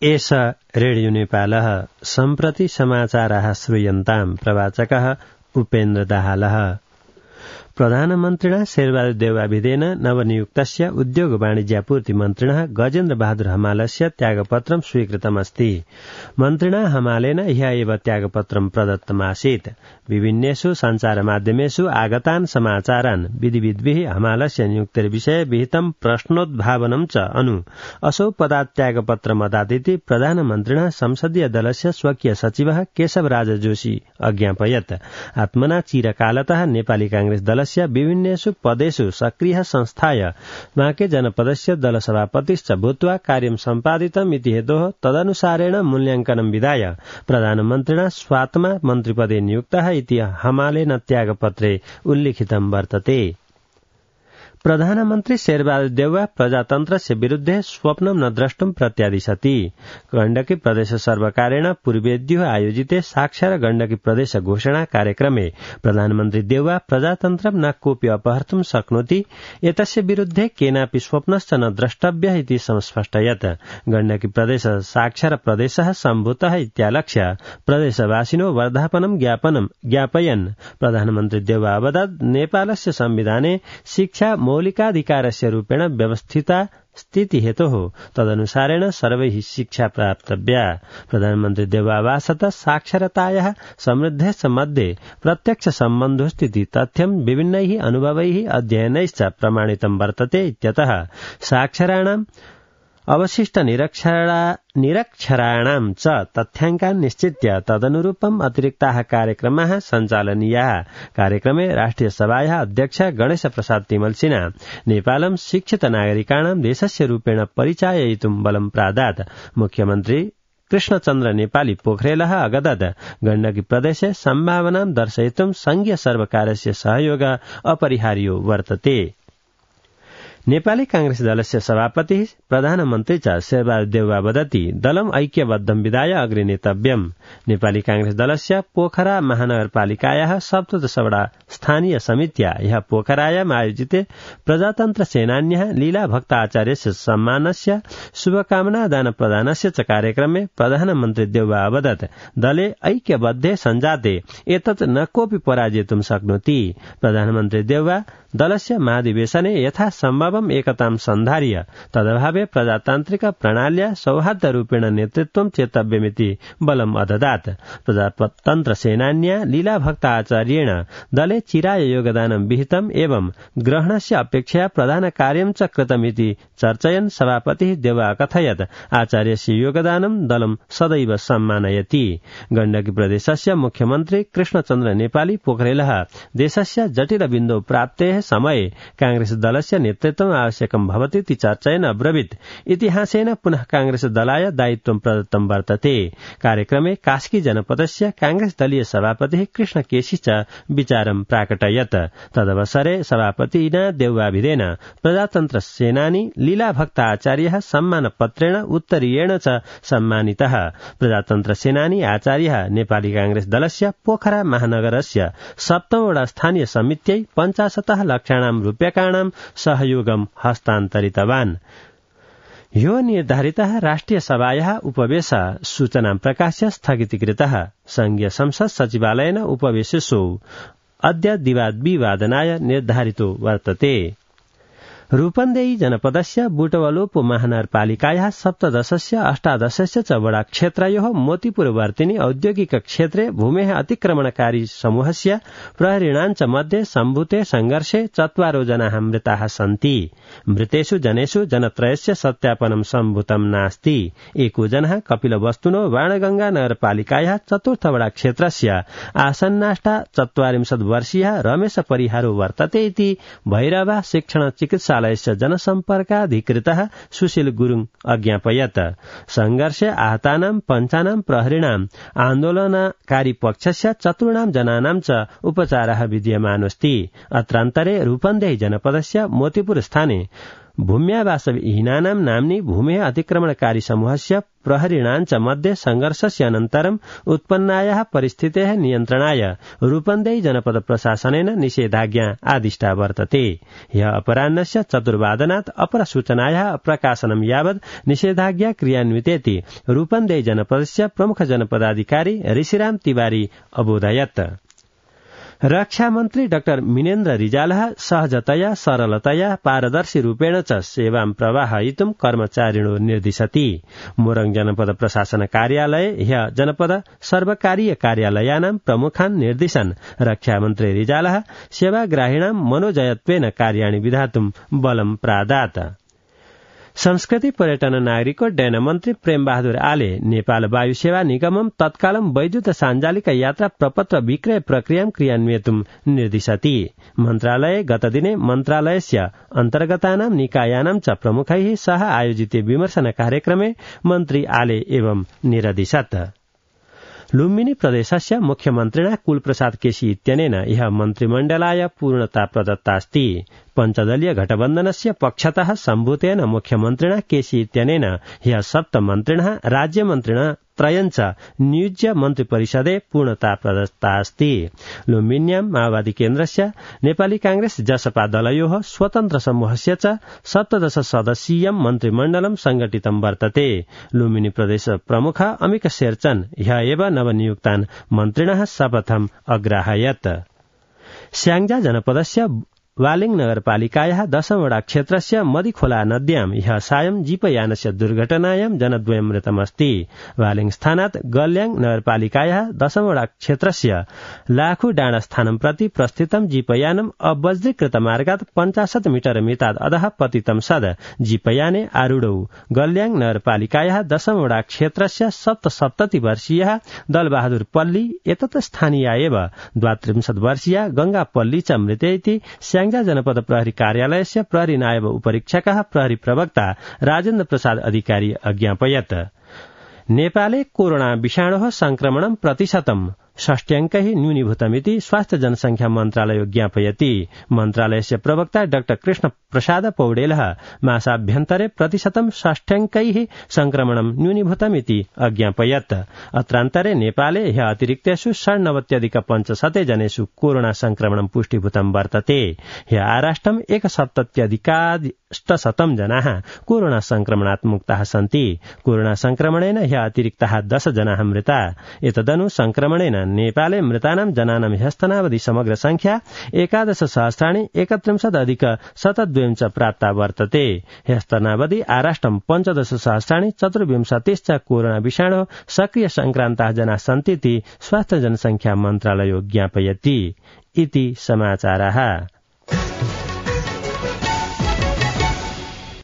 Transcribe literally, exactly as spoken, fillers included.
एष रेडियो नेपालः सम्प्रति समाचाराः श्रूयन्ताम् प्रवाचकः उपेन्द्र दाहालः। प्रधानमन्त्रिणा शेरबहादुर देउवाभिधेन नवनियुक्तस्य उद्योग वाणिज्यापूर्ति मन्त्रिणः गजेन्द्र बहादुर हमालस्य त्यागपत्रं स्वीकृतमस्ति। मन्त्रिणा हमालेन ह्य एव त्यागपत्रं प्रदत्तमासीत्। विभिन्नेषु सञ्चारमाध्यमेषु आगतान् समाचारान् विधिविद्भिः हमालस्य नियुक्तिर्विषये विहितं प्रश्नोद्भावनं च अनु असौ पदात् त्यागपत्रमदादिति प्रधानमन्त्रिणः संसदीय दलस्य स्वकीय सचिवः केशवराज जोशी अज्ञापयत्। आत्मना चिरकालतः नेपाली कांग्रेस दल विभिन्नेषु पदेषु सक्रियः संस्थाय बाँके जनपदस्य दलसभापतिश्च भूत्वा कार्यं सम्पादितम् इति हेतोः तदनुसारेण मूल्याङ्कनं विधाय प्रधानमन्त्रिणा स्वात्मा मन्त्रिपदे नियुक्तः इति हमालेन त्यागपत्रे उल्लिखितं वर्तते। प्रधानमन्त्री शेरबहादुर देउवा प्रजातन्त्रस्य विरुद्धे स्वप्नं न द्रष्टुं प्रत्यादिशति। गण्डकी प्रदेश सर्वकारेण पूर्वेद्युः आयोजिते साक्षर गण्डकी प्रदेश घोषणा कार्यक्रमे प्रधानमन्त्री देउवा प्रजातन्त्रं न कोऽपि अपहर्तुं शक्नोति, एतस्य विरुद्धे केनापि स्वप्नश्च न द्रष्टव्यः इति संस्पष्टयत्। गण्डकी प्रदेश साक्षर प्रदेशः सम्भूतः इत्यालक्ष्य प्रदेशवासिनो वर्धापनं ज्ञापनं ज्ञापयन् प्रधानमन्त्री देउवा अवदत् नेपालस्य संविधाने शिक्षा मौलिकाधिकारस्य रूपेण व्यवस्थिता स्थिति हेतोः तदनुसारेण सर्वैः शिक्षा प्राप्तव्या। प्रधानमन्त्री देउवावासतः साक्षरतायाः समृद्धेश्च मध्ये प्रत्यक्ष सम्बन्धोस्ति तथ्यं विभिन्नैः अनुभवैः अध्ययनैश्च प्रमाणितं वर्तते इत्यतः साक्षराणाम् अवशिष्ट निरक्षराणां च तथ्याङ्कान् निश्चित्य तदनुरूपम् अतिरिक्ताः कार्यक्रमाः सञ्चालनीयाः। कार्यक्रमे राष्ट्रिय सभायाः अध्यक्ष गणेश प्रसाद तिमल्सिना नेपालं शिक्षित नागरिकाणां देशस्य रूपेण परिचाययितुं बलं प्रादात्। मुख्यमन्त्री कृष्णचन्द्र नेपाली पोखरेलः अगदत् गण्डकी प्रदेशे सम्भावनां दर्शयितुं संघीय सर्वकारस्य सहयोग अपरिहार्यो वर्तते। नेपाली कांग्रेस दलस्य सभापति प्रधानमन्त्री च शेरबहादुर देउवा वदति दलम् ऐक्यबद्धं विधाय अग्रे नेतव्यम्। नेपाली कांग्रेस दलस्य पोखरा महानगरपालिकायाः सप्तदशवटा स्थानीय समित्या ह्यः पोखरायाम् आयोजिते प्रजातन्त्र सेनान्यः लीला भक्त आचार्यस्य सम्मानस्य शुभकामना दान प्रदानस्य च कार्यक्रमे प्रधानमन्त्री देउवा अवदत् दले ऐक्यबद्धे सञ्जाते एतत् न कोऽपि पराजेतुं शक्नोति। प्रधानमन्त्री देउवा दलस्य महाधिवेशने यथा सम्भवम् एकतां सन्धार्य तदभावे प्रजातान्त्रिक प्रणाल्या सौहार्दरूपेण नेतृत्वं चेतव्यमिति बलम् अददात्। प्रजातन्त्र सेनान्या लीला भक्त आचार्येण दले चिराय योगदानं विहितम् एवं ग्रहणस्य अपेक्षया प्रधान कार्यं च कृतमिति चर्चयन् सभापतिः देउवा अकथयत् आचार्यस्य योगदानं दलं सदैव सम्मानयति। गण्डकी प्रदेशस्य मुख्यमन्त्री कृष्णचन्द्र नेपाली पोखरेलः देशस्य जटिल बिन्दौ प्राप्तेः समये कांग्रेस दलस्य नेतृत्वम् आवश्यकं भवति इति चर्चयन् अब्रवीत् इतिहासेन पुनः कांग्रेस दलाय दायित्वं प्रदत्तं वर्तते। कार्यक्रमे कास्की जनपदस्य कांग्रेस दलीय सभापतिः कृष्ण केसी च विचारं प्राकटयत्। तदवसरे सभापतिना देउवाभिधेन प्रजातन्त्र सेनानी लीला भक्त आचार्यः सम्मानपत्रेण उत्तरीयेण च सम्मानितः। प्रजातन्त्र सेनानी आचार्यः नेपाली कांग्रेस दलस्य पोखरा महानगरस्य सप्तमवटा स्थानीय समित्यै पञ्चाशतः लक्षाणां रूप्यकाणां सहयोगं हस्तान्तरितवान्। यो निर्धारितः राष्ट्रिय सभायाः उपवेशः सूचनां प्रकाश्य स्थगितीकृतः। संघीय संसद सचिवालयेन उपवेशसु अद्य द्विवादनाय निर्धारितो वर्तते। रूपन्देही जनपदस्य बुटवलोप महानगरपालिकायाः सप्तदशस्य अष्टादशस्य च वडा क्षेत्रयोः मोतीपुरवर्तिनी औद्योगिक क्षेत्रे भूमेः अतिक्रमणकारी समूहस्य प्रहरीणाञ्च मध्ये सम्भूते संघर्षे चत्वारो जनाः मृताः सन्ति। मृतेषु जनेषु जनत्रयस्य सत्यापनं सम्भूतं नास्ति। एको जनः कपिलवस्तुनो बाणगंगा नगरपालिकायाः चतुर्थ वडा क्षेत्रस्य आसन्नाष्टा चत्वारिंशत् वर्षीयः रमेश परिहारो वर्तते इति भैरवा शिक्षण चिकित्सा जनसम्पर्काधिकृतः सुशील गुरुङ अज्ञापयत्। संघर्षे आहतानां पञ्चानां प्रहरीणाम् आन्दोलनकारी पक्षस्य चतुर्णां जनानां च उपचारः विद्यमानोऽस्ति। अत्रान्तरे रूपन्देही जनपदस्य मोतीपुर स्थाने भूम्यावासविहीनानां नाम्नि भूमेः अतिक्रमणकारी समूहस्य प्रहरीणाञ्च मध्ये संघर्षस्य अनन्तरं उत्पन्नायाः परिस्थितेः नियन्त्रणाय रूपन्देही जनपद प्रशासनेन निषेधाज्ञा आदिष्टा वर्तते। ह्यः अपराह्नस्य चतुर्वादनात् अपरसूचनायाः प्रकाशनं यावत् निषेधाज्ञा क्रियान्वितेति रूपन्देही जनपदस्य प्रमुख जनपदाधिकारी ऋषिराम तिवारी अबोधयत्। रक्षा मन्त्री डाक्टर मिनेन्द्र रिजालः सहजतया सरलतया पारदर्शी रूपेण च सेवां प्रवाहयितुं कर्मचारिणो निर्दिशति। मोरङ जनपद प्रशासन कार्यालये ह्यः जनपद सर्वकारीय कार्यालयानां प्रमुखान् निर्दिशन् रक्षा मन्त्री रिजालः सेवाग्राहिणां मनोजयत्वेन कार्याणि विधातुं बलं प्रादात्। संस्कृति पर्यटन नागरिकोड्डयन मन्त्री प्रेमबहादुर आले नेपाल वायु सेवा निगमं तत्कालं वैद्युत साञ्जालिक यात्रा प्रपत्र विक्रय प्रक्रियां क्रियान्वयितुं निर्दिशति। मन्त्रालये गतदिने मन्त्रालयस्य अन्तर्गतानां निकायानां च प्रमुखैः सह आयोजिते विमर्शन कार्यक्रमे मन्त्री आले एवं निरदिशत्। लुम्बिनी प्रदेशस्य मुख्यमन्त्रिणा कुलप्रसाद केसी इत्यनेन ह्यः मन्त्रिमण्डलाय पूर्णता प्रदत्तास्ति। पञ्चदलीय घटबन्धनस्य पक्षतः सम्भूतेन मुख्यमन्त्रिणा केसी इत्यनेन ह्यः सप्तमन्त्रिणः राज्यमन्त्रिणः त्रयञ्च नियुज्य मन्त्रिपरिषदे पूर्णता प्रदत्तास्ति। लुम्बिन्यां माओवादी केन्द्रस्य नेपाली कांग्रेस जसपा दलयोः स्वतन्त्र समूहस्य च सप्तदश सदस्यीयं मन्त्रिमण्डलं संगठितं वर्तते। लुम्बिनी प्रदेश प्रमुख अमिक शेरचन ह्यः एव नवनियुक्तान् मन्त्रिणः शपथम् अग्राहयत्। स्याङ्जा जनपदस्य वालिङ नगरपालिकायाः दशवटा क्षेत्रस्य मदिखोला नद्यां ह्यः सायं जीपयानस्य दुर्घटनायां जनद्वयं मृतमस्ति। वालिङ स्थानात् गल्याङ नगरपालिकायाः दशवटा क्षेत्रस्य लाखु डाँडा स्थानं प्रति प्रस्थितं जीपयानम् अवज्रीकृत मार्गात् पञ्चाशत् मिटर मितात् अधः पतितं सद जीपयाने आरूढौ गल्याङ नगरपालिकायाः दशवटा क्षेत्रस्य सप्तसप्तति वर्षीयः दलबहादुर पल्ली एतत् स्थानीया एव द्वात्रिंशत् वर्षीया गंगा पल्ली च मृतेति स्याङ्जा जनपद प्रहरी कार्यालयस्य प्रहरी नायब उपरीक्षकः प्रहरी प्रवक्ता राजेन्द्र प्रसाद अधिकारी अज्ञापयत्। नेपाले कोरोना विषाणोः संक्रमणं प्रतिशतं षष्ट्यङ्कैः न्यूनीभूतमिति स्वास्थ्य जनसंख्या मन्त्रालय ज्ञापयति। मन्त्रालयस्य प्रवक्ता डाक्टर कृष्ण प्रसाद पौडेलः मासाभ्यन्तरे प्रतिशतं षष्ट्यङ्कैः संक्रमणं न्यूनीभूतमिति अज्ञापयत्। अत्रान्तरे नेपाले ह्यः अतिरिक्तेषु षण्णवत्यधिक पञ्चशते जनेषु कोरोना संक्रमणं पुष्टीभूतं वर्तते। ह्यः आराष्ट्रम् एकसप्तत्यधिकाष्टशतं जनाः कोरोना संक्रमणात् मुक्ताः सन्ति। कोरोना संक्रमणेन ह्यः अतिरिक्ताः दश जनाः मृता। एतदनु संक्रमणेन नेपाले मृतानां जनानां ह्यस्तनावधि समग्र संख्या एकादश सहस्राणि एकत्रिंशदधिक शतद्वयं च प्राप्ता वर्तते। ह्यस्तनावधि आराष्ट्रं पञ्चदश सहस्राणि चतुर्विंशतिश्च कोरोना विषाणो सक्रिय संक्रान्ताः जनाः सन्तीति स्वास्थ्य जनसंख्या मन्त्रालयो ज्ञापयति। इति समाचाराः।